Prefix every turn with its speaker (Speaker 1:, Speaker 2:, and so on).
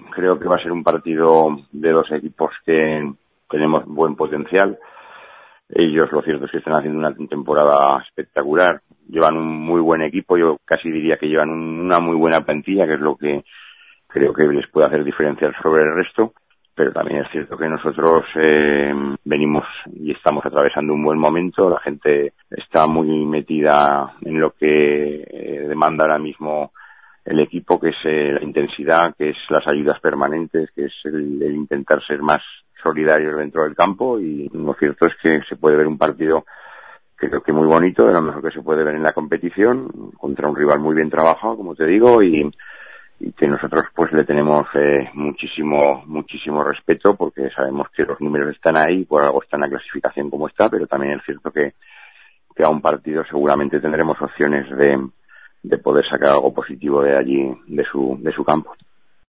Speaker 1: Creo que va a ser un partido de dos equipos que tenemos buen potencial. Ellos, lo cierto es que están haciendo una temporada espectacular. Llevan un muy buen equipo, yo casi diría que llevan una muy buena plantilla, que es lo que creo que les puede hacer diferenciar sobre el resto. Pero también es cierto que nosotros venimos y estamos atravesando un buen momento. La gente está muy metida en lo que demanda ahora mismo el equipo, que es la intensidad, que es las ayudas permanentes, que es el intentar ser más solidarios dentro del campo. Y lo cierto es que se puede ver un partido, creo que muy bonito, de lo mejor que se puede ver en la competición, contra un rival muy bien trabajado, como te digo, y que nosotros pues le tenemos muchísimo respeto, porque sabemos que los números están ahí, por algo está en la clasificación como está, pero también es cierto que a un partido seguramente tendremos opciones de poder sacar algo positivo de allí, de su campo.